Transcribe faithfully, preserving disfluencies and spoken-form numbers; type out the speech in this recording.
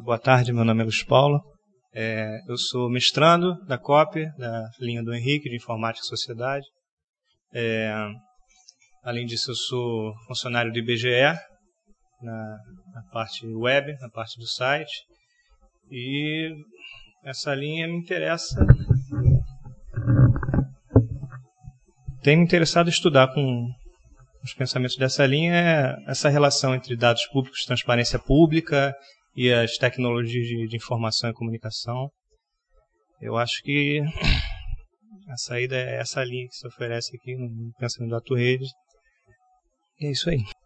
Boa tarde, meu nome é Luiz Paulo. É, eu sou mestrando da C O P, da linha do Henrique, de Informática e Sociedade. É, além disso, eu sou funcionário do I B G E, na, na parte web, na parte do site. E essa linha me interessa... Tem me interessado estudar com os pensamentos dessa linha é essa relação entre dados públicos, transparência pública e as tecnologias de, de informação e comunicação. Eu acho que a saída é essa linha que se oferece aqui no pensamento da Turrede. E é isso aí.